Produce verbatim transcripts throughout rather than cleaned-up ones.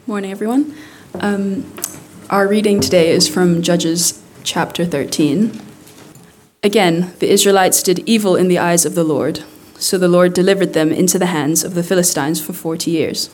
Morning, everyone. Um, our reading today is from Judges chapter thirteen. Again, the Israelites did evil in the eyes of the Lord, so the Lord delivered them into the hands of the Philistines for forty years.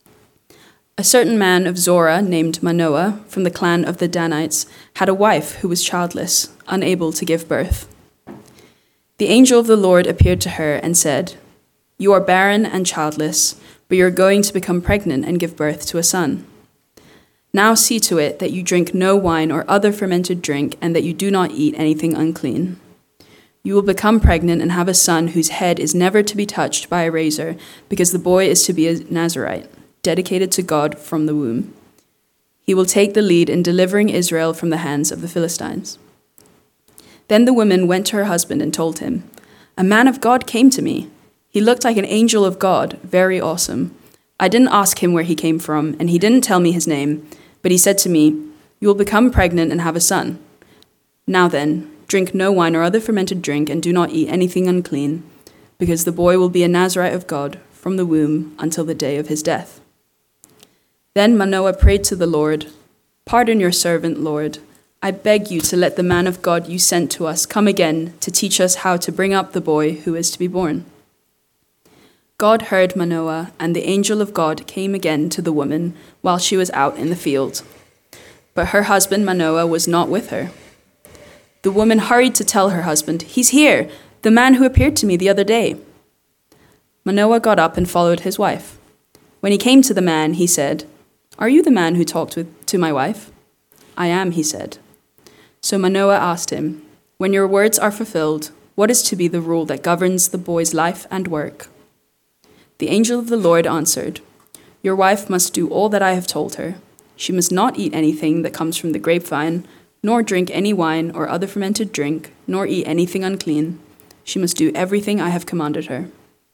A certain man of Zorah named Manoah from the clan of the Danites had a wife who was childless, unable to give birth. The angel of the Lord appeared to her and said, "You are barren and childless, but you are going to become pregnant and give birth to a son. Now see to it that you drink no wine or other fermented drink, and that you do not eat anything unclean. You will become pregnant and have a son whose head is never to be touched by a razor, because the boy is to be a Nazirite, dedicated to God from the womb. He will take the lead in delivering Israel from the hands of the Philistines." Then the woman went to her husband and told him, "A man of God came to me. He looked like an angel of God, very awesome. I didn't ask him where he came from, and he didn't tell me his name, but he said to me, 'You will become pregnant and have a son. Now then, drink no wine or other fermented drink, and do not eat anything unclean, because the boy will be a Nazirite of God from the womb until the day of his death.' Then Manoah prayed to the Lord, 'Pardon your servant, Lord. I beg you to let the man of God you sent to us come again to teach us how to bring up the boy who is to be born.' God heard Manoah, and the angel of God came again to the woman while she was out in the field. But her husband Manoah was not with her. The woman hurried to tell her husband, 'He's here, the man who appeared to me the other day.' Manoah got up and followed his wife. When he came to the man, he said, 'Are you the man who talked with, to my wife?' 'I am,' he said. So Manoah asked him, 'When your words are fulfilled, what is to be the rule that governs the boy's life and work?' The angel of the Lord answered, 'Your wife must do all that I have told her. She must not eat anything that comes from the grapevine, nor drink any wine or other fermented drink, nor eat anything unclean. She must do everything I have commanded her.'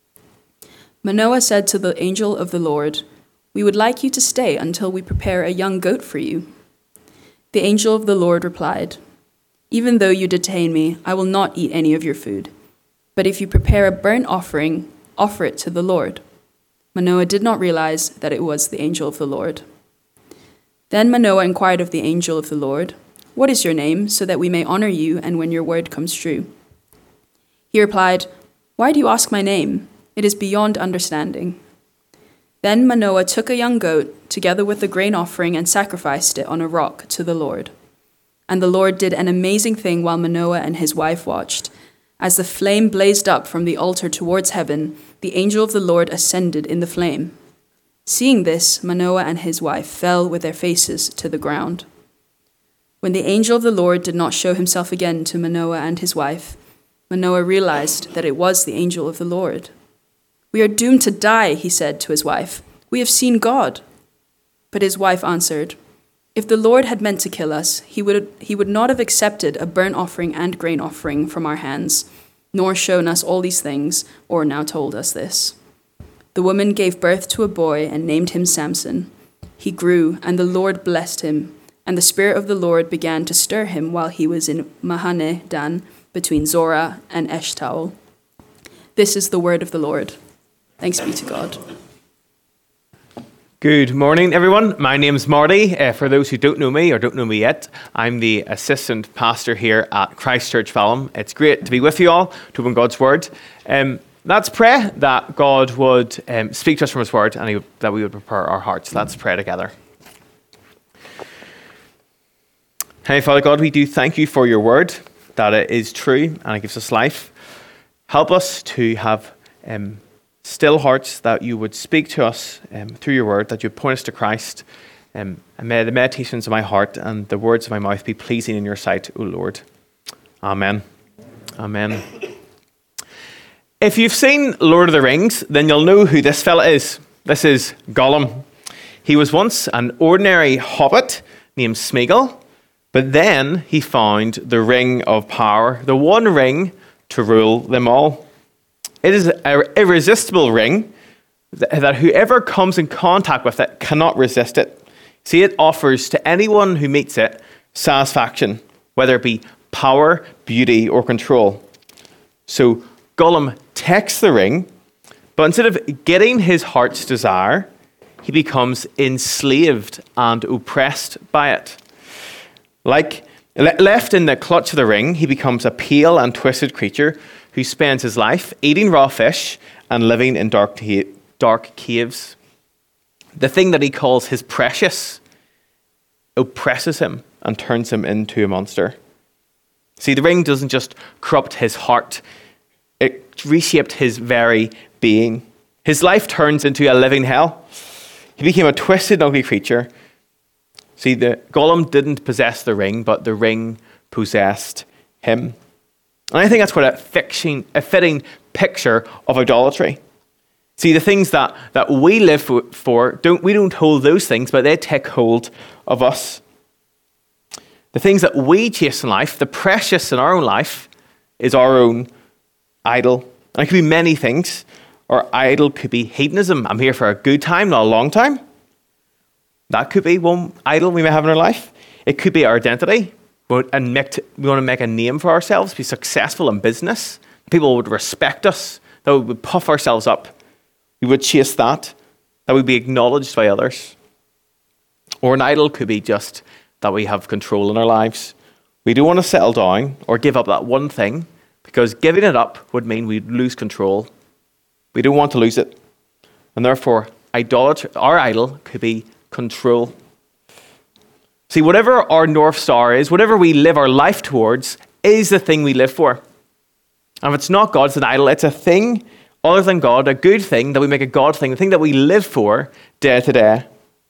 Manoah said to the angel of the Lord, 'We would like you to stay until we prepare a young goat for you.' The angel of the Lord replied, 'Even though you detain me, I will not eat any of your food. But if you prepare a burnt offering, offer it to the Lord.' Manoah did not realize that it was the angel of the Lord. Then Manoah inquired of the angel of the Lord, 'What is your name, so that we may honor you and when your word comes true?' He replied, 'Why do you ask my name? It is beyond understanding.' Then Manoah took a young goat, together with the grain offering, and sacrificed it on a rock to the Lord. And the Lord did an amazing thing while Manoah and his wife watched. As the flame blazed up from the altar towards heaven, the angel of the Lord ascended in the flame. Seeing this, Manoah and his wife fell with their faces to the ground. When the angel of the Lord did not show himself again to Manoah and his wife, Manoah realized that it was the angel of the Lord. 'We are doomed to die,' he said to his wife. 'We have seen God.' But his wife answered, 'If the Lord had meant to kill us, he would, he would not have accepted a burnt offering and grain offering from our hands, nor shown us all these things, or now told us this.' The woman gave birth to a boy and named him Samson. He grew, and the Lord blessed him, and the Spirit of the Lord began to stir him while he was in Mahaneh Dan, between Zorah and Eshtaol. This is the word of the Lord. Thanks be to God. Good morning, everyone. My name's Marty. Uh, for those who don't know me or don't know me yet, I'm the assistant pastor here at Christ Church Falham. It's great to be with you all to open God's Word. Um, let's pray that God would um, speak to us from His Word and he, that we would prepare our hearts. Let's pray together. Hey, Father God, we do thank you for your Word, that it is true and it gives us life. Help us to have Um, still hearts, that you would speak to us um, through your word, that you would point us to Christ. Um, and may the meditations of my heart and the words of my mouth be pleasing in your sight, O Lord. Amen. Amen. If you've seen Lord of the Rings, then you'll know who this fella is. This is Gollum. He was once an ordinary hobbit named Smeagol, but then he found the ring of power, the one ring to rule them all. It is an irresistible ring that whoever comes in contact with it cannot resist it. See, it offers to anyone who meets it satisfaction, whether it be power, beauty, or control. So Gollum takes the ring, but instead of getting his heart's desire, he becomes enslaved and oppressed by it. Like le- left in the clutch of the ring, he becomes a pale and twisted creature who spends his life eating raw fish and living in dark, ta- dark caves. The thing that he calls his precious oppresses him and turns him into a monster. See, the ring doesn't just corrupt his heart, it reshaped his very being. His life turns into a living hell. He became a twisted, ugly creature. See, the Gollum didn't possess the ring, but the ring possessed him. And I think that's quite a, fiction, a fitting picture of idolatry. See, the things that, that we live for, don't, we don't hold those things, but they take hold of us. The things that we chase in life, the precious in our own life, is our own idol. And it could be many things. Our idol could be hedonism. I'm here for a good time, not a long time. That could be one idol we may have in our life. It could be our identity. And make t- we want to make a name for ourselves, be successful in business. People would respect us, that we would puff ourselves up. We would chase that, that we'd be acknowledged by others. Or an idol could be just that we have control in our lives. We don't want to settle down or give up that one thing, because giving it up would mean we'd lose control. We don't want to lose it. And therefore, idolatry, our idol could be control. See, whatever our North Star is, whatever we live our life towards, is the thing we live for. And if it's not God, it's an idol. It's a thing other than God, a good thing that we make a God thing, the thing that we live for day to day.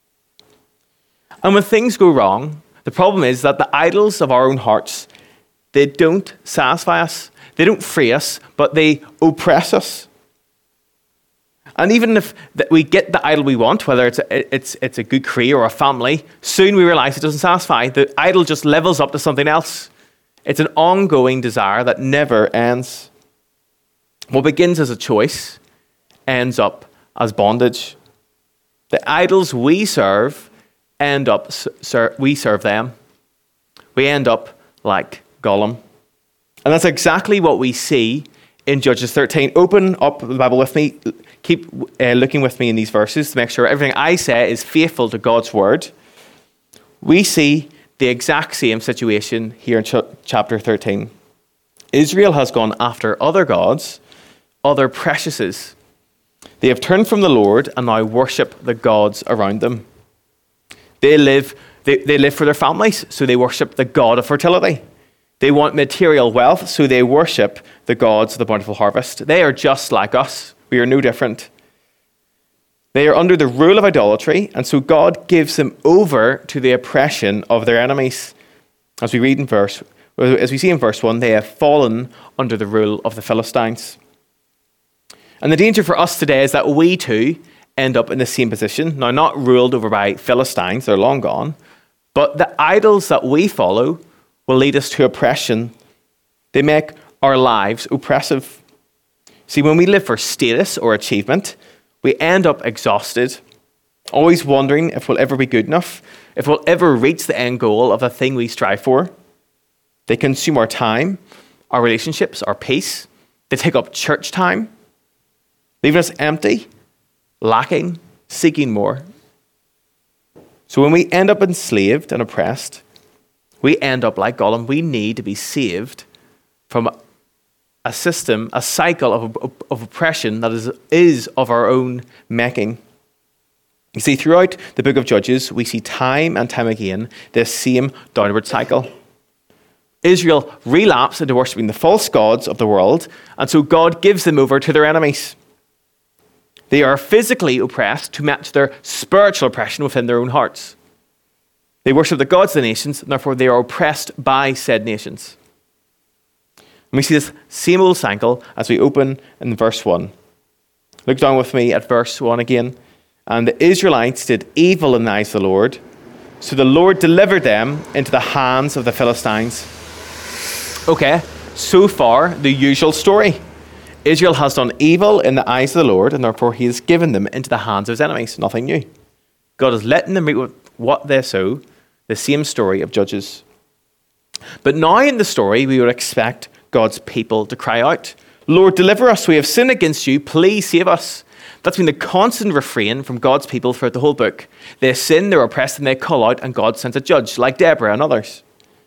And when things go wrong, the problem is that the idols of our own hearts, they don't satisfy us. They don't free us, but they oppress us. And even if we get the idol we want, whether it's a, it's, it's a good career or a family, soon we realize it doesn't satisfy. The idol just levels up to something else. It's an ongoing desire that never ends. What begins as a choice ends up as bondage. The idols we serve end up, ser- we serve them. We end up like Gollum. And that's exactly what we see in Judges thirteen. Open up the Bible with me. Keep uh, looking with me in these verses to make sure everything I say is faithful to God's word. We see the exact same situation here in ch- chapter thirteen. Israel has gone after other gods, other preciouses. They have turned from the Lord and now worship the gods around them. They live, they, they live for their families, so they worship the god of fertility. They want material wealth, so they worship the gods of the bountiful harvest. They are just like us. We are no different. They are under the rule of idolatry, and so God gives them over to the oppression of their enemies. As we read in verse, as we see in verse one, they have fallen under the rule of the Philistines. And the danger for us today is that we too end up in the same position. Now, not ruled over by Philistines, they're long gone, but the idols that we follow will lead us to oppression. They make our lives oppressive. See, when we live for status or achievement, we end up exhausted, always wondering if we'll ever be good enough, if we'll ever reach the end goal of the thing we strive for. They consume our time, our relationships, our peace. They take up church time, leaving us empty, lacking, seeking more. So when we end up enslaved and oppressed, we end up like Gollum. We need to be saved from a system, a cycle of, of oppression that is, is of our own making. You see, throughout the book of Judges, we see time and time again this same downward cycle. Israel relapsed into worshipping the false gods of the world, and so God gives them over to their enemies. They are physically oppressed to match their spiritual oppression within their own hearts. They worship the gods of the nations, and therefore they are oppressed by said nations. And we see this same old cycle as we open in verse one. Look down with me at verse one again. And the Israelites did evil in the eyes of the Lord, so the Lord delivered them into the hands of the Philistines. Okay, so far the usual story. Israel has done evil in the eyes of the Lord, and therefore he has given them into the hands of his enemies. Nothing new. God is letting them reap what they sow. The same story of Judges. But now in the story, we would expect God's people to cry out, Lord, deliver us. We have sinned against you. Please save us. That's been the constant refrain from God's people throughout the whole book. They sin, they're oppressed, and they call out, and God sends a judge, like Deborah and others.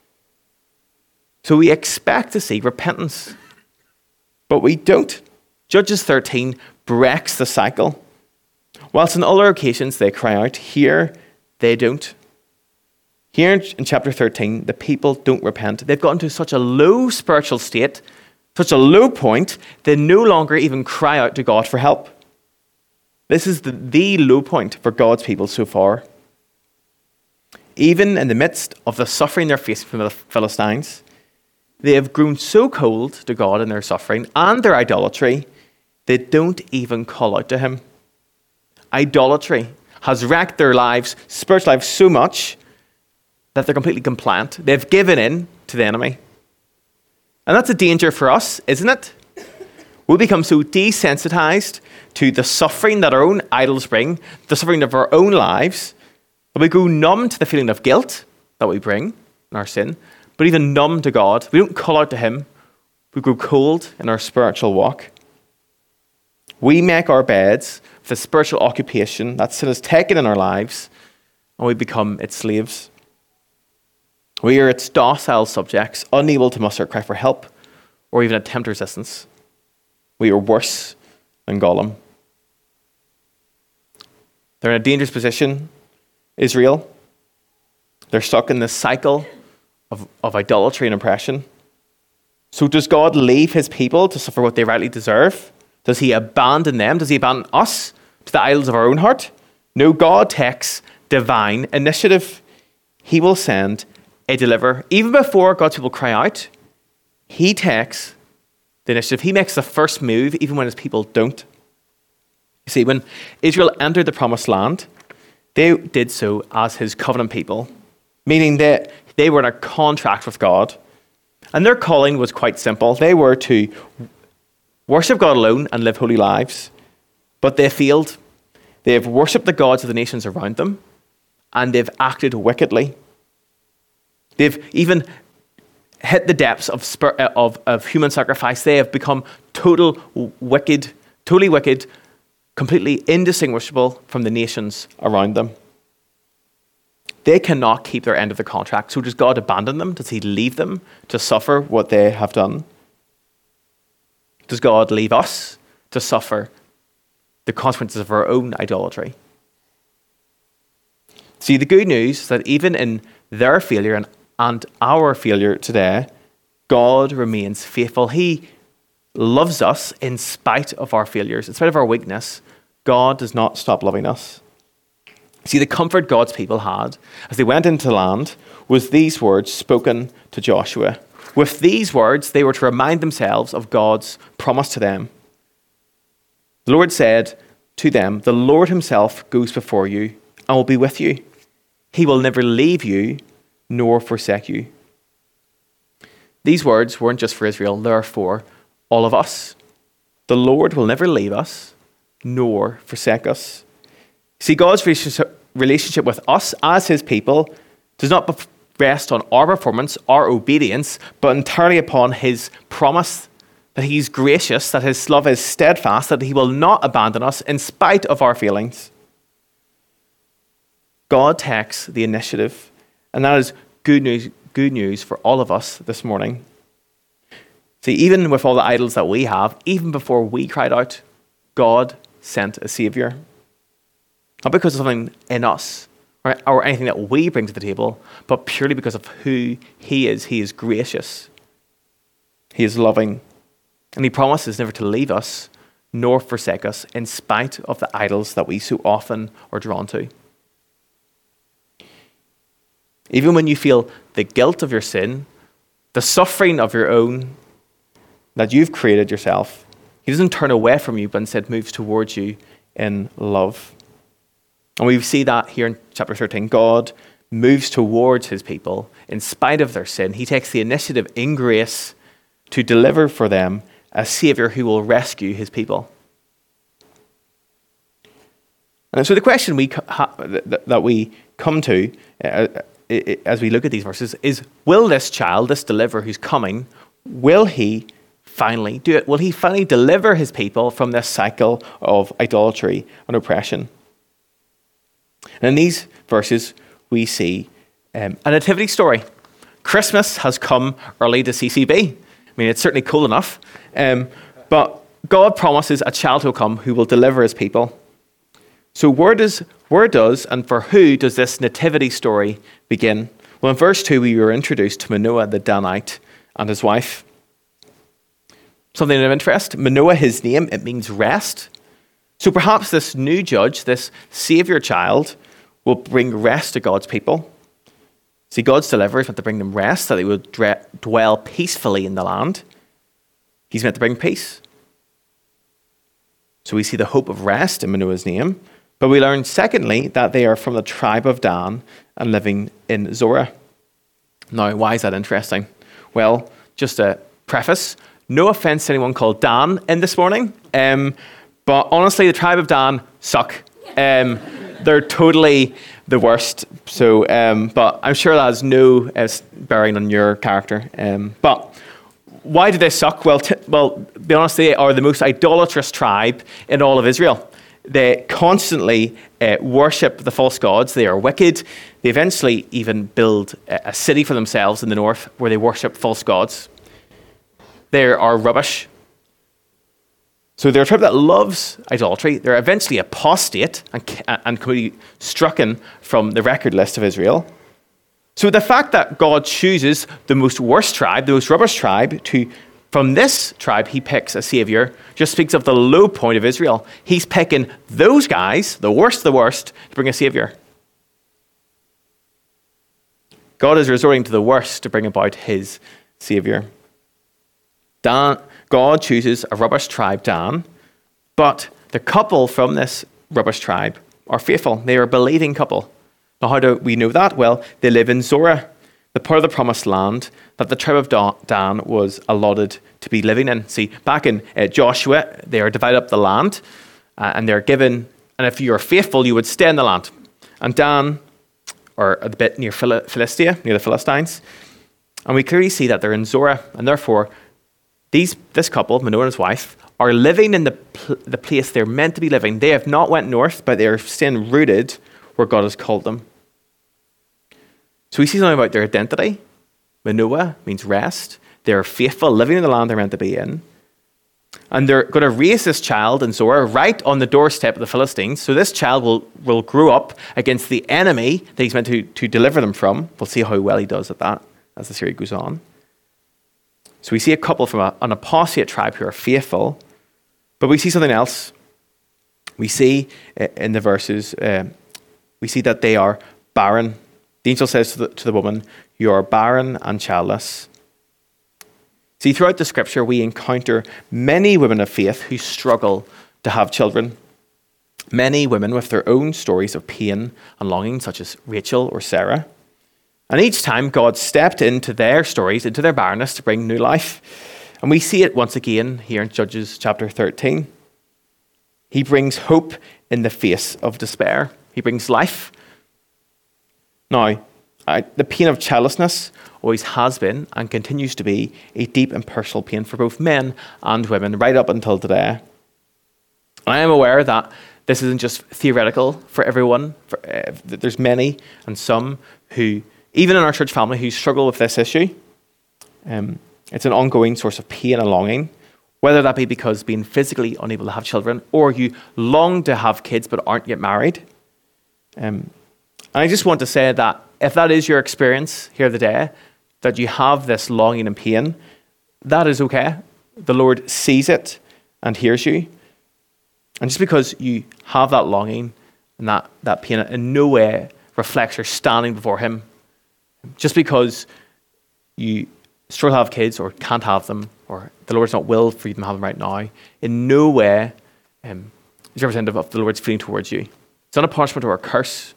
So we expect to see repentance, but we don't. Judges thirteen breaks the cycle. Whilst on other occasions they cry out, here they don't. Here in chapter thirteen, the people don't repent. They've gotten to such a low spiritual state, such a low point, they no longer even cry out to God for help. This is the, the low point for God's people so far. Even in the midst of the suffering they're facing from the Philistines, they have grown so cold to God in their suffering and their idolatry, they don't even call out to him. Idolatry has wrecked their lives, spiritual lives, so much that they're completely compliant. They've given in to the enemy. And that's a danger for us, isn't it? We'll become so desensitized to the suffering that our own idols bring, the suffering of our own lives, that we grow numb to the feeling of guilt that we bring in our sin, but even numb to God. We don't call out to him. We grow cold in our spiritual walk. We make our beds for the spiritual occupation that sin has taken in our lives, and we become its slaves. We are its docile subjects, unable to muster a cry for help or even attempt resistance. We are worse than Gollum. They're in a dangerous position, Israel. They're stuck in this cycle of, of idolatry and oppression. So does God leave his people to suffer what they rightly deserve? Does he abandon them? Does he abandon us to the idols of our own heart? No, God takes divine initiative. He will send a deliverer. Even before God's people cry out, he takes the initiative. He makes the first move, even when his people don't. You see, when Israel entered the promised land, they did so as his covenant people, meaning that they were in a contract with God. And their calling was quite simple. They were to worship God alone and live holy lives. But they failed. They have worshipped the gods of the nations around them, and they've acted wickedly. They've even hit the depths of, spir- of, of human sacrifice. They have become total wicked, totally wicked, completely indistinguishable from the nations around them. They cannot keep their end of the contract. So does God abandon them? Does he leave them to suffer what they have done? Does God leave us to suffer the consequences of our own idolatry? See, the good news is that even in their failure and, and our failure today, God remains faithful. He loves us in spite of our failures, in spite of our weakness. God does not stop loving us. See, the comfort God's people had as they went into the land was these words spoken to Joshua. With these words, they were to remind themselves of God's promise to them. The Lord said to them, "The Lord himself goes before you and will be with you. He will never leave you nor forsake you." These words weren't just for Israel, they're for all of us. The Lord will never leave us nor forsake us. See, God's relationship with us as his people does not rest on our performance, our obedience, but entirely upon his promise that he's gracious, that his love is steadfast, that he will not abandon us in spite of our feelings. God takes the initiative, and that is good news, good news for all of us this morning. See, even with all the idols that we have, even before we cried out, God sent a Savior. Not because of something in us or, or anything that we bring to the table, but purely because of who he is. He is gracious. He is loving. And he promises never to leave us nor forsake us in spite of the idols that we so often are drawn to. Even when you feel the guilt of your sin, the suffering of your own that you've created yourself, he doesn't turn away from you, but instead moves towards you in love. And we see that here in chapter thirteen. God moves towards his people in spite of their sin. He takes the initiative in grace to deliver for them a Savior who will rescue his people. And so the question we that we come to uh, as we look at these verses is, will this child, this deliverer who's coming, will he finally do it? Will he finally deliver his people from this cycle of idolatry and oppression? And in these verses, we see um, a nativity story. Christmas has come early to C C B. I mean, it's certainly cool enough. Um, but God promises a child will come who will deliver his people. So where does, where does and for who does this nativity story begin? Well, in verse two, we were introduced to Manoah the Danite and his wife. Something of interest, Manoah, his name, it means rest. So perhaps this new judge, this Saviour child, will bring rest to God's people. See, God's deliverers meant to bring them rest, that they would dwell peacefully in the land. He's meant to bring peace. So we see the hope of rest in Manoah's name. But we learn, secondly, that they are from the tribe of Dan and living in Zorah. Now, why is that interesting? Well, just a preface, no offense to anyone called Dan in this morning, um, but honestly, the tribe of Dan suck. Um, they're totally the worst. So, um, but I'm sure that has no uh, bearing on your character. Um, but why do they suck? Well, t- well, be honest, they are the most idolatrous tribe in all of Israel. They constantly uh, worship the false gods. They are wicked. They eventually even build a, a city for themselves in the north where they worship false gods. They are rubbish. So they're a tribe that loves idolatry. They're eventually apostate and, and could be stricken from the record list of Israel. So the fact that God chooses the most worst tribe, the most rubbish tribe, to from this tribe he picks a savior, just speaks of the low point of Israel. He's picking those guys, the worst of the worst, to bring a savior. God is resorting to the worst to bring about his savior. Dan, God chooses a rubbish tribe, Dan, but the couple from this rubbish tribe are faithful. They are a believing couple. Now, how do we know that? Well, they live in Zorah, the part of the promised land that the tribe of Dan was allotted to be living in. See, back in uh, Joshua, they are divided up the land, uh, and they're given, and if you are faithful, you would stay in the land. And Dan, or a bit near Phil- Philistia, near the Philistines, and we clearly see that they're in Zorah, and therefore, these this couple, Manoah and his wife, are living in the pl- the place they're meant to be living. They have not went north, but they are staying rooted where God has called them. So we see something about their identity. Manoah means rest. They're faithful, living in the land they're meant to be in. And they're going to raise this child in Zorah right on the doorstep of the Philistines. So this child will, will grow up against the enemy that he's meant to, to deliver them from. We'll see how well he does at that as the series goes on. So we see a couple from a, an apostate tribe who are faithful. But we see something else. We see uh, in the verses, uh, we see that they are barren. The angel says to the, to the woman, "You are barren and childless." See, throughout the scripture, we encounter many women of faith who struggle to have children. Many women with their own stories of pain and longing, such as Rachel or Sarah. And each time, God stepped into their stories, into their barrenness to bring new life. And we see it once again here in Judges chapter thirteen. He brings hope in the face of despair. He brings life. Now, I, the pain of childlessness always has been and continues to be a deep and personal pain for both men and women right up until today. I am aware that this isn't just theoretical for everyone. For, uh, there's many and some who, even in our church family, who struggle with this issue. Um, it's an ongoing source of pain and longing, whether that be because being physically unable to have children or you long to have kids but aren't yet married. Um, and I just want to say that if that is your experience here today, that you have this longing and pain, that is okay. The Lord sees it and hears you. And just because you have that longing and that, that pain in no way reflects your standing before him, just because you struggle to have kids or can't have them, or the Lord's not willed for you to have them right now, in no way um, is representative of the Lord's feeling towards you. It's not a punishment or a curse,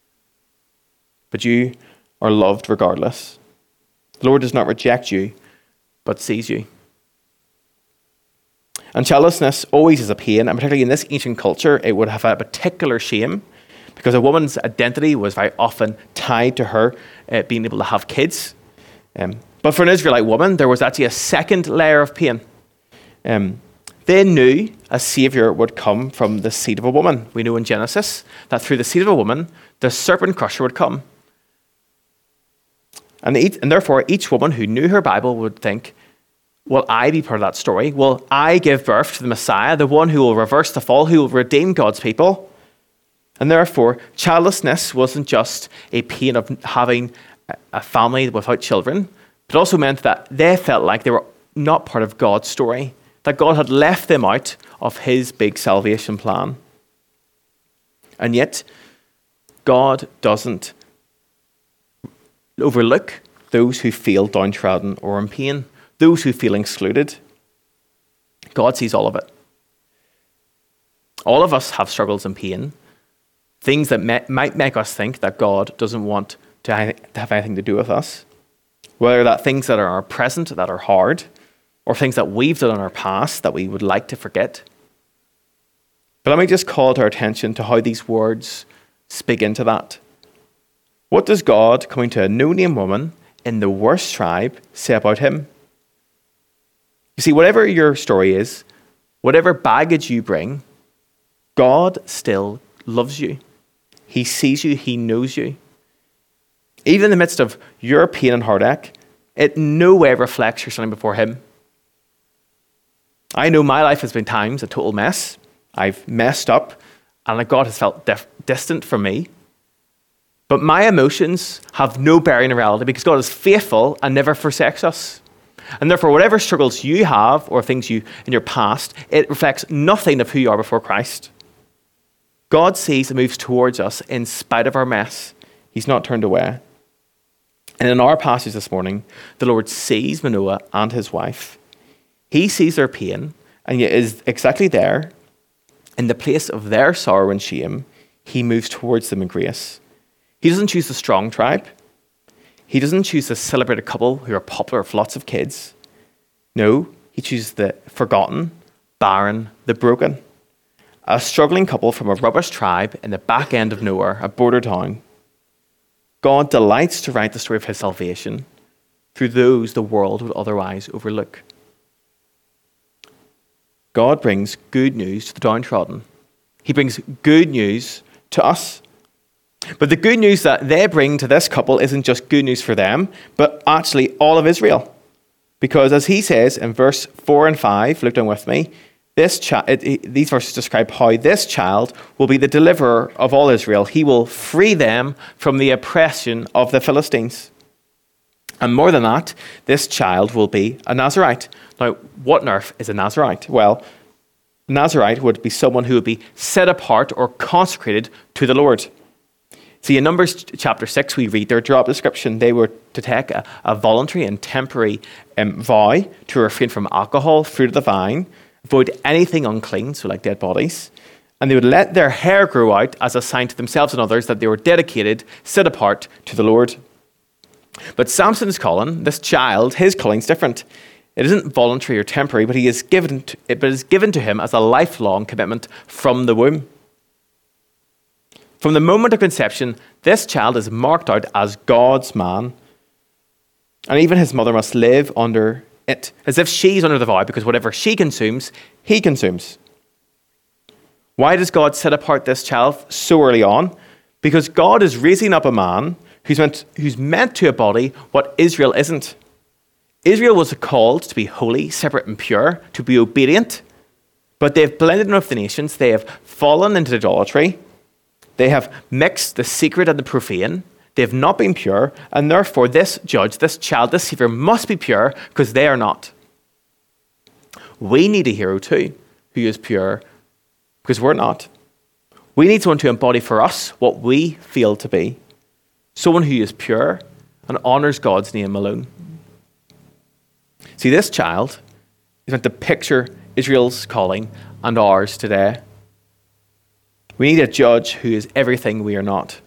but you are loved regardless. The Lord does not reject you, but sees you. And childlessness always is a pain, and particularly in this ancient culture, it would have a particular shame, because a woman's identity was very often tied to her uh, being able to have kids. Um, but for an Israelite woman, there was actually a second layer of pain. Um, they knew a Saviour would come from the seed of a woman. We know in Genesis that through the seed of a woman, the serpent crusher would come. And, each, and therefore, each woman who knew her Bible would think, will I be part of that story? Will I give birth to the Messiah, the one who will reverse the fall, who will redeem God's people? And therefore, childlessness wasn't just a pain of having a family without children, but also meant that they felt like they were not part of God's story, that God had left them out of his big salvation plan. And yet, God doesn't overlook those who feel downtrodden or in pain, those who feel excluded. God sees all of it. All of us have struggles and pain, things that may, might make us think that God doesn't want to have anything to do with us, whether that things that are our present that are hard, or things that we've done in our past that we would like to forget. But let me just call to our attention to how these words speak into that. What does God, coming to a no-name woman in the worst tribe, say about him? You see, whatever your story is, whatever baggage you bring, God still loves you. He sees you, he knows you. Even in the midst of your pain and heartache, it in no way reflects your standing before him. I know my life has been times a total mess. I've messed up, and God has felt dif- distant from me. But my emotions have no bearing in reality because God is faithful and never forsakes us. And therefore, whatever struggles you have or things you in your past, it reflects nothing of who you are before Christ. God sees and moves towards us in spite of our mess. He's not turned away. And in our passage this morning, the Lord sees Manoah and his wife. He sees their pain and yet is exactly there. In the place of their sorrow and shame, he moves towards them in grace. He doesn't choose the strong tribe. He doesn't choose the celebrated couple who are popular with lots of kids. No, he chooses the forgotten, barren, the broken. A struggling couple from a rubbish tribe in the back end of nowhere, a border town. God delights to write the story of his salvation through those the world would otherwise overlook. God brings good news to the downtrodden. He brings good news to us. But the good news that they bring to this couple isn't just good news for them, but actually all of Israel. Because as he says in verse four and five, look down with me, this chi- it, it, these verses describe how this child will be the deliverer of all Israel. He will free them from the oppression of the Philistines. And more than that, this child will be a Nazirite. Now, what on earth is a Nazirite? Well, a Nazirite would be someone who would be set apart or consecrated to the Lord. See, in Numbers chapter six, we read their job description. They were to take a, a voluntary and temporary um, vow to refrain from alcohol, fruit of the vine, avoid anything unclean, so like dead bodies. And they would let their hair grow out as a sign to themselves and others that they were dedicated, set apart to the Lord. But Samson's calling, this child, his calling is different. It isn't voluntary or temporary, but he is given to, but it is given to him as a lifelong commitment from the womb. From the moment of conception, this child is marked out as God's man. And even his mother must live under it, as if she's under the vow, because whatever she consumes, he consumes. Why does God set apart this child so early on? Because God is raising up a man who's meant, who's meant to embody what Israel isn't. Israel was called to be holy, separate and pure, to be obedient, but they've blended in with the nations. They have fallen into idolatry. They have mixed the secret and the profane. They have not been pure, and therefore this judge, this child, this Savior must be pure because they are not. We need a hero too who is pure because we're not. We need someone to embody for us what we feel to be. Someone who is pure and honors God's name alone. See, this child is meant to picture Israel's calling and ours today. We need a judge who is everything we are not.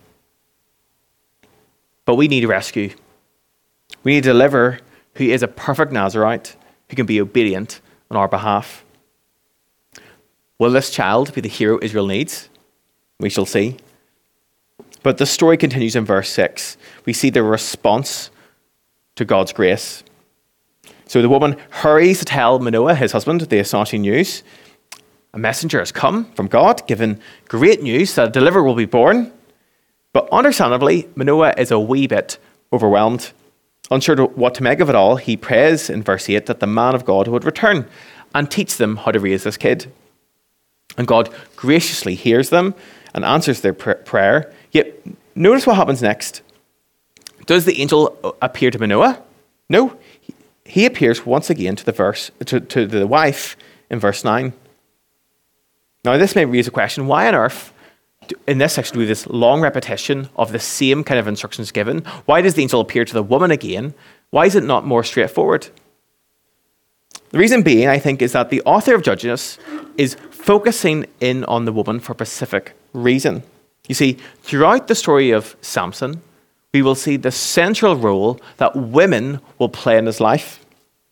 But we need rescue. We need a deliverer who is a perfect Nazirite, who can be obedient on our behalf. Will this child be the hero Israel needs? We shall see. But the story continues in verse six. We see the response to God's grace. So the woman hurries to tell Manoah, his husband, the astonishing news. A messenger has come from God, giving great news that a deliverer will be born. But understandably, Manoah is a wee bit overwhelmed. Unsure what to make of it all, he prays in verse eight that the man of God would return and teach them how to raise this kid. And God graciously hears them and answers their pr- prayer. Yet, notice what happens next. Does the angel appear to Manoah? No. He appears once again to the verse to, to the wife in verse nine. Now, this may raise a question. Why on earth, in this section, do this long repetition of the same kind of instructions given? Why does the angel appear to the woman again? Why is it not more straightforward? The reason being, I think, is that the author of Judges is focusing in on the woman for a specific reason. You see, throughout the story of Samson, we will see the central role that women will play in his life.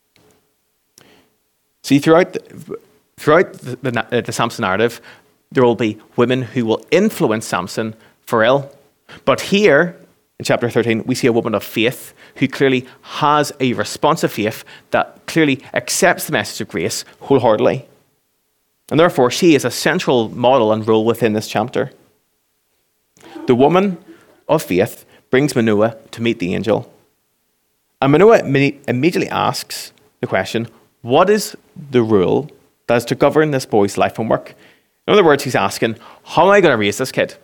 See, throughout the, throughout the, the, the Samson narrative, there will be women who will influence Samson for ill. But here, in chapter thirteen, we see a woman of faith who clearly has a responsive faith that clearly accepts the message of grace wholeheartedly. And therefore, she is a central model and role within this chapter. The woman of faith brings Manoah to meet the angel. And Manoah immediately asks the question, what is the rule that is to govern this boy's life and work? In other words, he's asking, how am I going to raise this kid?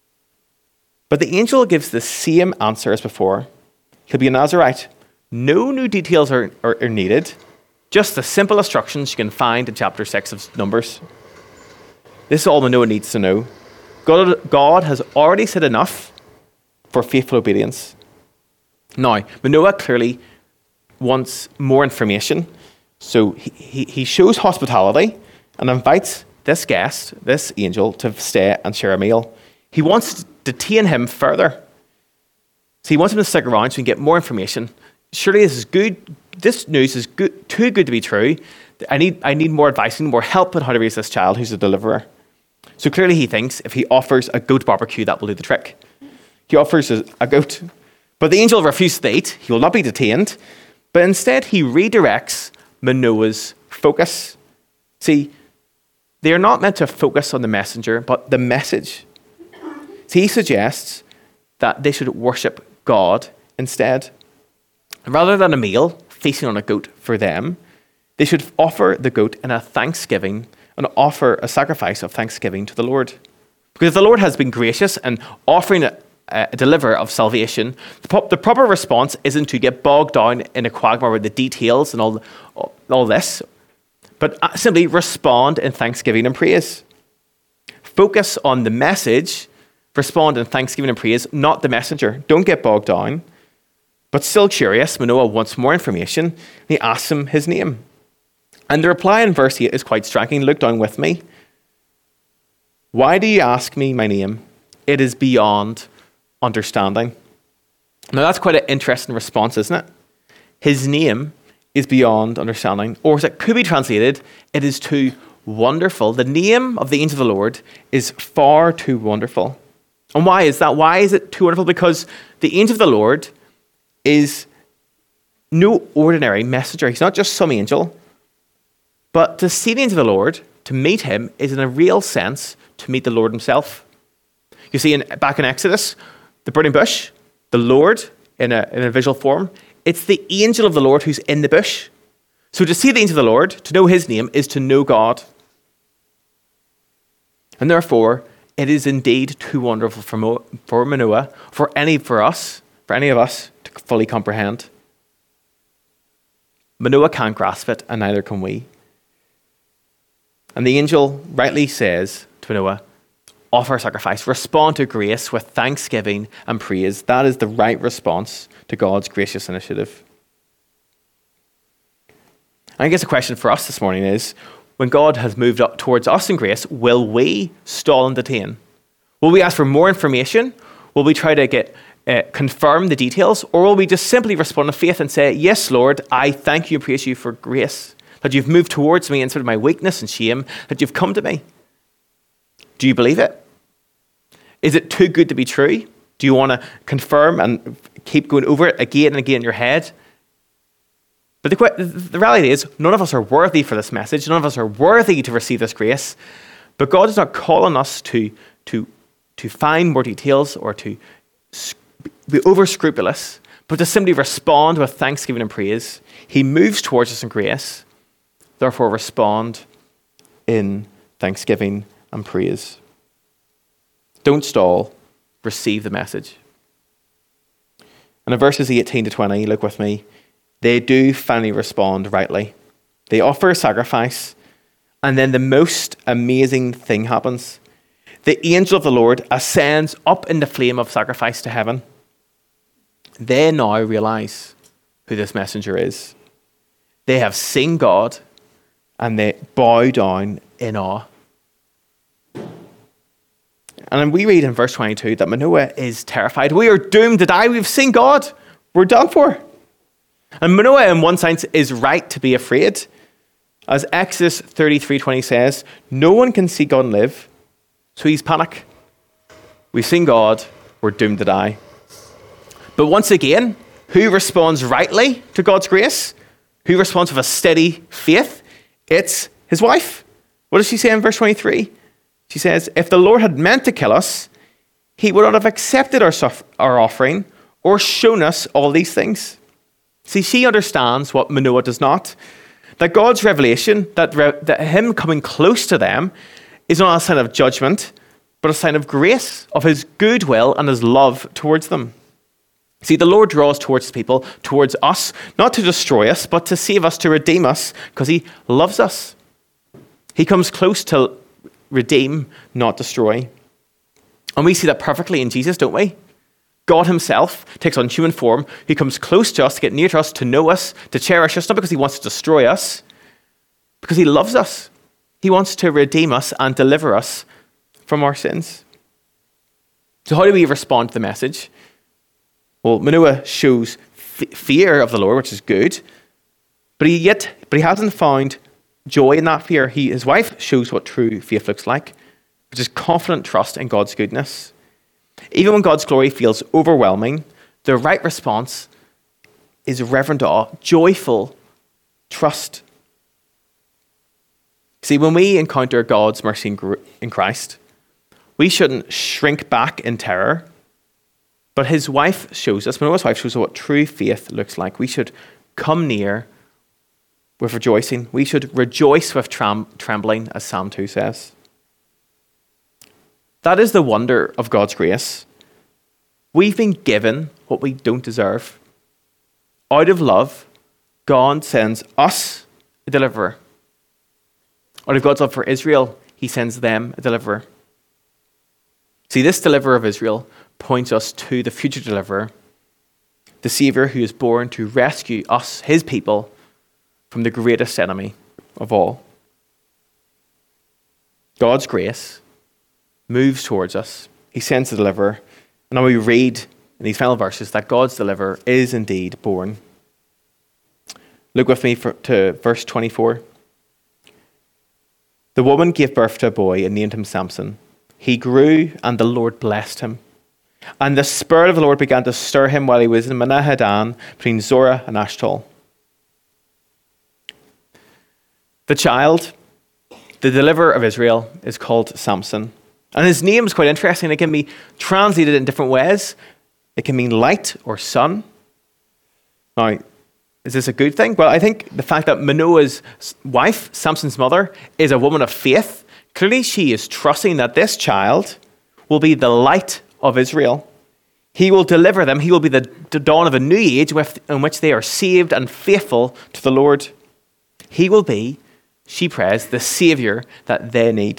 But the angel gives the same answer as before. He'll be a Nazirite. No new details are, are, are needed. Just the simple instructions you can find in chapter six of Numbers. This is all Manoah needs to know. God, God has already said enough for faithful obedience. Now, Manoah clearly wants more information. So he, he, he shows hospitality and invites this guest, this angel, to stay and share a meal. He wants to detain him further. So he wants him to stick around so he can get more information. Surely this is good. This news is good, too good to be true. I need, I need more advice, I need more help on how to raise this child who's a deliverer. So clearly he thinks if he offers a goat barbecue, that will do the trick. He offers a, a goat. But the angel refuses to eat. He will not be detained. But instead he redirects Manoah's focus. See, they are not meant to focus on the messenger, but the message. See, he suggests that they should worship God instead. Rather than a meal, feasting on a goat for them, they should offer the goat in a thanksgiving and offer a sacrifice of thanksgiving to the Lord. Because if the Lord has been gracious and offering a, a deliverer of salvation, the, pro- the proper response isn't to get bogged down in a quagmire with the details and all, all this, but simply respond in thanksgiving and praise. Focus on the message, respond in thanksgiving and praise, not the messenger. Don't get bogged down. But still curious, Manoah wants more information, and he asks him his name. And the reply in verse eight is quite striking. Look down with me. Why do you ask me my name? It is beyond understanding. Now that's quite an interesting response, isn't it? His name is beyond understanding. Or as it could be translated, it is too wonderful. The name of the angel of the Lord is far too wonderful. And why is that? Why is it too wonderful? Because the angel of the Lord is no ordinary messenger. He's not just some angel. But to see the angel of the Lord, to meet him, is in a real sense to meet the Lord himself. You see, in, back in Exodus, the burning bush, the Lord in a, in a visual form, it's the angel of the Lord who's in the bush. So to see the angel of the Lord, to know his name, is to know God. And therefore, it is indeed too wonderful for, Mo, for Manoah, for any for us, for any of us to fully comprehend. Manoah can't grasp it, and neither can we. And the angel rightly says to Manoah, offer sacrifice, respond to grace with thanksgiving and praise. That is the right response to God's gracious initiative. I guess the question for us this morning is, when God has moved up towards us in grace, will we stall and detain? Will we ask for more information? Will we try to get uh, confirm the details? Or will we just simply respond in faith and say, yes, Lord, I thank you and praise you for grace, that you've moved towards me in spite of my weakness and shame, that you've come to me. Do you believe it? Is it too good to be true? Do you want to confirm and keep going over it again and again in your head? But the, que- the reality is, none of us are worthy for this message. None of us are worthy to receive this grace. But God is not calling us to, to, to find more details or to be over scrupulous, but to simply respond with thanksgiving and praise. He moves towards us in grace. Therefore, respond in thanksgiving and praise. Don't stall. Receive the message. And in verses eighteen to twenty, look with me, they do finally respond rightly. They offer a sacrifice, and then the most amazing thing happens. The angel of the Lord ascends up in the flame of sacrifice to heaven. They now realize who this messenger is. They have seen God, and they bow down in awe. And we read in verse twenty-two that Manoah is terrified. We are doomed to die. We've seen God. We're done for. And Manoah, in one sense, is right to be afraid. As Exodus thirty-three twenty says, no one can see God and live, so he's panic. We've seen God. We're doomed to die. But once again, who responds rightly to God's grace? Who responds with a steady faith? It's his wife. What does she say in verse twenty-three? She says, if the Lord had meant to kill us, he would not have accepted our, suff- our offering or shown us all these things. See, she understands what Manoah does not. That God's revelation, that, re- that him coming close to them, is not a sign of judgment, but a sign of grace, of his goodwill and his love towards them. See, the Lord draws towards people, towards us, not to destroy us, but to save us, to redeem us, because he loves us. He comes close to redeem, not destroy. And we see that perfectly in Jesus, don't we? God himself takes on human form. He comes close to us, to get near to us, to know us, to cherish us, not because he wants to destroy us, because he loves us. He wants to redeem us and deliver us from our sins. So how do we respond to the message? Well, Manoah shows f- fear of the Lord, which is good, but he yet, but he hasn't found joy in that fear. He, his wife shows what true faith looks like, which is confident trust in God's goodness. Even when God's glory feels overwhelming, the right response is reverent awe, joyful trust. See, when we encounter God's mercy in, gr- in Christ, we shouldn't shrink back in terror. But his wife shows us, Manoah's wife shows us what true faith looks like. We should come near with rejoicing. We should rejoice with tram- trembling, as Psalm two says. That is the wonder of God's grace. We've been given what we don't deserve. Out of love, God sends us a deliverer. Out of God's love for Israel, he sends them a deliverer. See, this deliverer of Israel points us to the future deliverer, the Savior who is born to rescue us, his people, from the greatest enemy of all. God's grace moves towards us. He sends the deliverer. And now we read in these final verses that God's deliverer is indeed born. Look with me for, to verse twenty-four. The woman gave birth to a boy and named him Samson. He grew and the Lord blessed him. And the Spirit of the Lord began to stir him while he was in Manahadan between Zorah and Ashtal. The child, the deliverer of Israel, is called Samson. And his name is quite interesting. It can be translated in different ways. It can mean light or sun. Now, is this a good thing? Well, I think the fact that Manoah's wife, Samson's mother, is a woman of faith, clearly she is trusting that this child will be the light of Israel. He will deliver them. He will be the dawn of a new age in which they are saved and faithful to the Lord. He will be, she prays, the Savior that they need.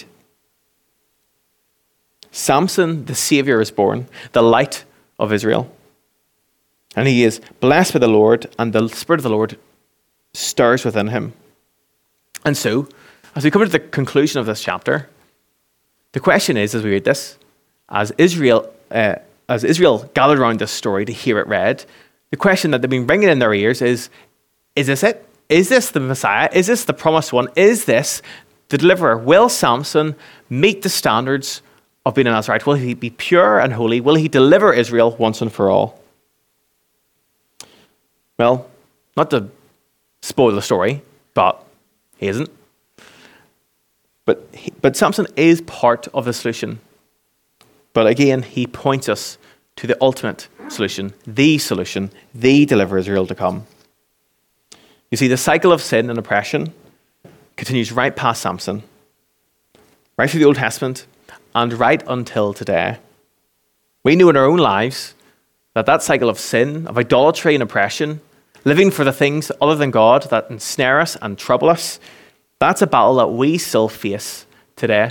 Samson, the Savior, is born, the light of Israel. And he is blessed by the Lord, and the Spirit of the Lord stirs within him. And so, as we come to the conclusion of this chapter, the question is, as we read this, as Israel, uh, as Israel gathered around this story to hear it read, the question that they've been bringing in their ears is, is this it? Is this the Messiah? Is this the promised one? Is this the deliverer? Will Samson meet the standards of being an Nazarite? Will he be pure and holy? Will he deliver Israel once and for all? Well, not to spoil the story, but he isn't. But, he, but Samson is part of the solution. But again, he points us to the ultimate solution, the solution, the deliverer Israel to come. You see, the cycle of sin and oppression continues right past Samson, right through the Old Testament, and right until today. We know in our own lives that that cycle of sin, of idolatry and oppression, living for the things other than God that ensnare us and trouble us, that's a battle that we still face today.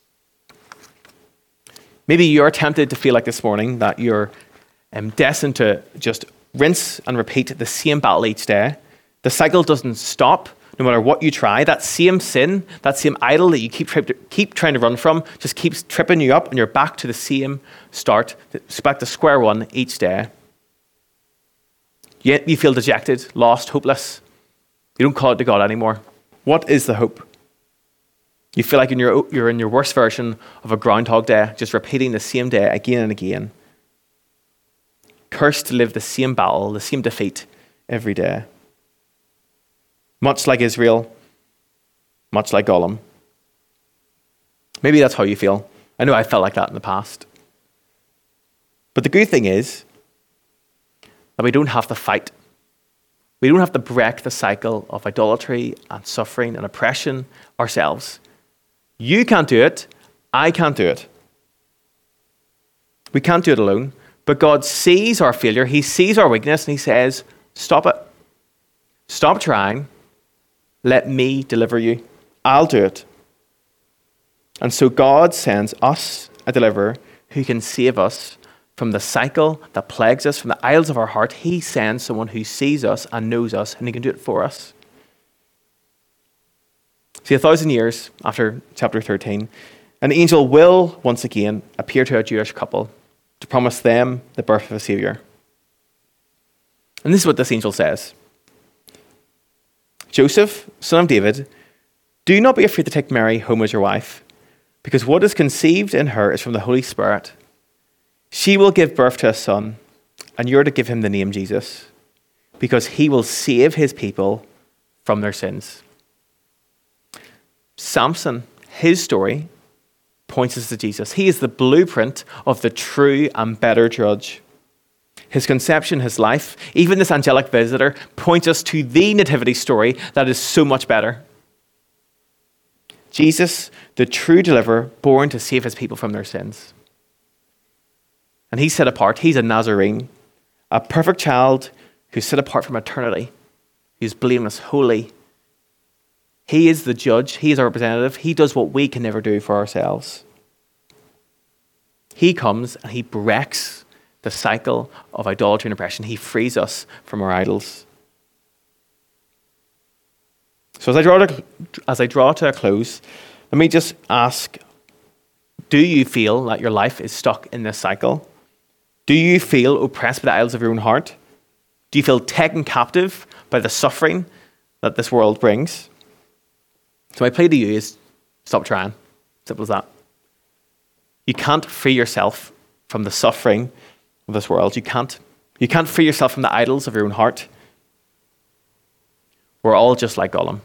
Maybe you're tempted to feel like this morning that you're um, destined to just rinse and repeat the same battle each day. The cycle doesn't stop no matter what you try. That same sin, that same idol that you keep, tri- keep trying to run from just keeps tripping you up and you're back to the same start, back to square one each day. Yet you feel dejected, lost, hopeless. You don't call it to God anymore. What is the hope? You feel like in your, you're in your worst version of a Groundhog Day, just repeating the same day again and again. Cursed to live the same battle, the same defeat every day. Much like Israel, much like Gollum. Maybe that's how you feel. I know I felt like that in the past. But the good thing is that we don't have to fight. We don't have to break the cycle of idolatry and suffering and oppression ourselves. You can't do it. I can't do it. We can't do it alone. But God sees our failure. He sees our weakness and he says, stop it. Stop trying. Let me deliver you. I'll do it. And so God sends us a deliverer who can save us from the cycle that plagues us, from the idols of our heart. He sends someone who sees us and knows us, and he can do it for us. See, a thousand years after chapter thirteen, an angel will once again appear to a Jewish couple to promise them the birth of a Savior. And this is what this angel says. Joseph, son of David, do not be afraid to take Mary home as your wife, because what is conceived in her is from the Holy Spirit. She will give birth to a son, and you're to give him the name Jesus, because he will save his people from their sins. Samson, his story, points us to Jesus. He is the blueprint of the true and better judge. His conception, his life, even this angelic visitor, points us to the nativity story that is so much better. Jesus, the true deliverer, born to save his people from their sins. And he's set apart. He's a Nazarene, a perfect child who's set apart from eternity, who's blameless, holy. He is the judge. He is our representative. He does what we can never do for ourselves. He comes and he breaks the cycle of idolatry and oppression. He frees us from our idols. So as I draw to, as I draw to a close, let me just ask, do you feel that your life is stuck in this cycle? Do you feel oppressed by the idols of your own heart? Do you feel taken captive by the suffering that this world brings? So my plea to you is stop trying. Simple as that. You can't free yourself from the suffering of this world. You can't. You can't free yourself from the idols of your own heart. We're all just like Gollum.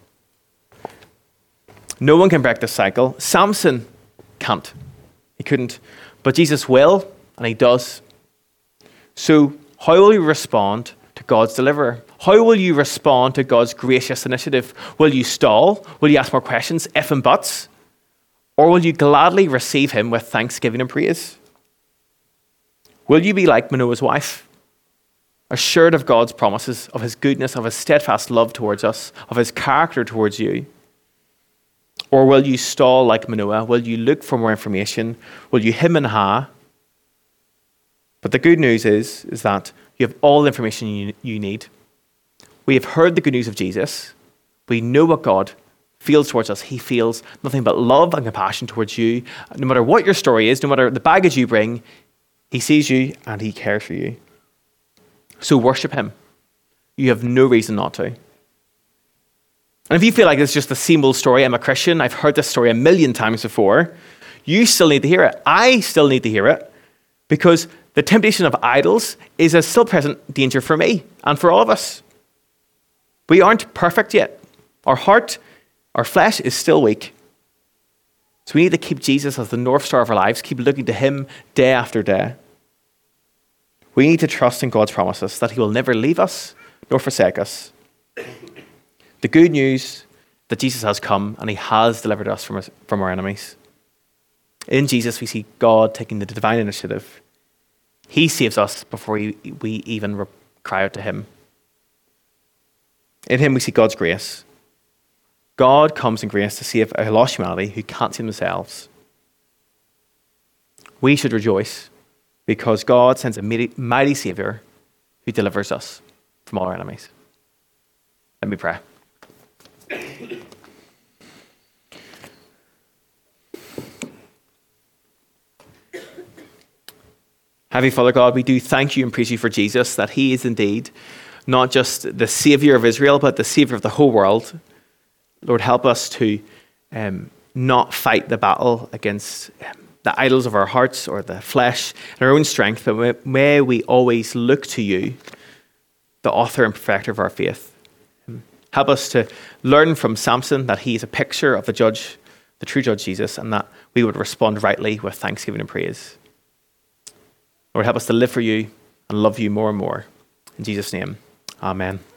No one can break this cycle. Samson can't. He couldn't. But Jesus will, and he does. So how will you respond to God's deliverer? How will you respond to God's gracious initiative? Will you stall? Will you ask more questions, if and buts? Or will you gladly receive him with thanksgiving and praise? Will you be like Manoah's wife, assured of God's promises, of his goodness, of his steadfast love towards us, of his character towards you? Or will you stall like Manoah? Will you look for more information? Will you hem and ha? But the good news is, is that you have all the information you, you need. We have heard the good news of Jesus. We know what God feels towards us. He feels nothing but love and compassion towards you. No matter what your story is, no matter the baggage you bring, he sees you and he cares for you. So worship him. You have no reason not to. And if you feel like it's just the same old story, I'm a Christian, I've heard this story a million times before, you still need to hear it. I still need to hear it, because the temptation of idols is a still present danger for me and for all of us. We aren't perfect yet. Our heart, our flesh is still weak. So we need to keep Jesus as the North Star of our lives, keep looking to him day after day. We need to trust in God's promises that he will never leave us nor forsake us. The good news that Jesus has come and he has delivered us from, us, from our enemies. In Jesus, we see God taking the divine initiative. He saves us before we, we even re- cry out to him. In him, we see God's grace. God comes in grace to save a lost humanity who can't save themselves. We should rejoice because God sends a mighty, mighty Savior who delivers us from all our enemies. Let me pray. Heavenly Father God, we do thank you and praise you for Jesus, that he is indeed not just the Saviour of Israel, but the Saviour of the whole world. Lord, help us to um, not fight the battle against um, the idols of our hearts or the flesh and our own strength, but may we always look to you, the author and perfecter of our faith. Um, help us to learn from Samson that he is a picture of the judge, the true judge Jesus, and that we would respond rightly with thanksgiving and praise. Lord, help us to live for you and love you more and more. In Jesus' name, amen.